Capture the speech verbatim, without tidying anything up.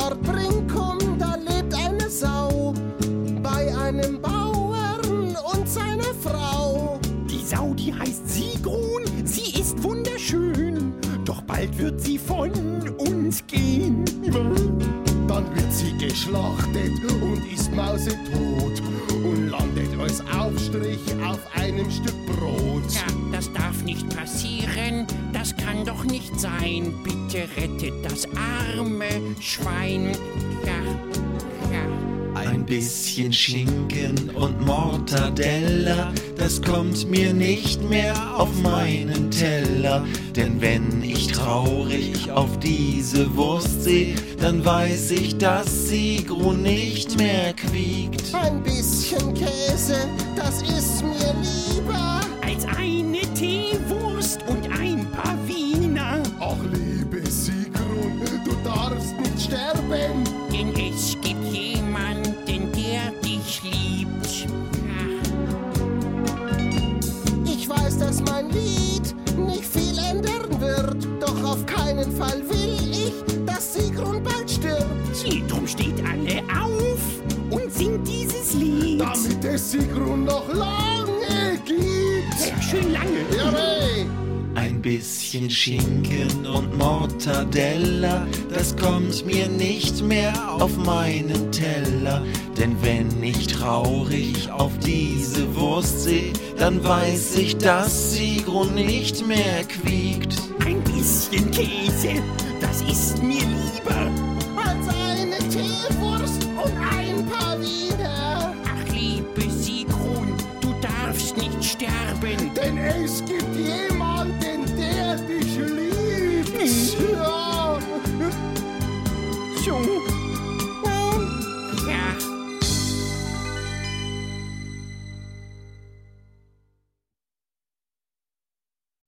Ort Brinkum, da lebt eine Sau bei einem Bauern und seiner Frau. Die Sau, die heißt Sigrun, sie ist wunderschön, doch bald wird sie von uns gehen. Dann wird sie geschlachtet und ist mausetot und landet als Aufstrich auf einem Stück Brot. Ja, das darf nicht passieren, das kann doch nicht sein. Bitte rettet das arme Schwein. Ja, ja. Ein bisschen Schinken und Mortadella, das kommt mir nicht mehr auf meinen Teller. Denn wenn ich traurig auf diese Wurst seh, dann weiß ich, dass Sigrun nicht mehr quiekt. Ein bisschen Käse, das ist mir lieber als eine Teewurst und ein paar Wiener. Ach liebe Sigrun, du darfst nicht sterben, denn es gibt jemanden, der dich liebt. Ich weiß, dass mein Lied nicht viel ändern wird, doch auf keinen Fall will ich, dass Sigrun bald stirbt. Nee, drum steht alle auf und singt dieses Lied, damit es Sigrun noch lange gibt. Ja, schön lange. Ja, hey. Ein bisschen Schinken und Mortadella, das kommt mir nicht mehr auf meinen Teller. Denn wenn ich traurig auf diese Wurst seh, dann weiß ich, dass Sigrun nicht mehr quiekt. Ein bisschen Käse, das ist mir lieber als eine Teewurst und ein paar Wiener. Ach liebe Sigrun, du darfst nicht sterben, denn es gibt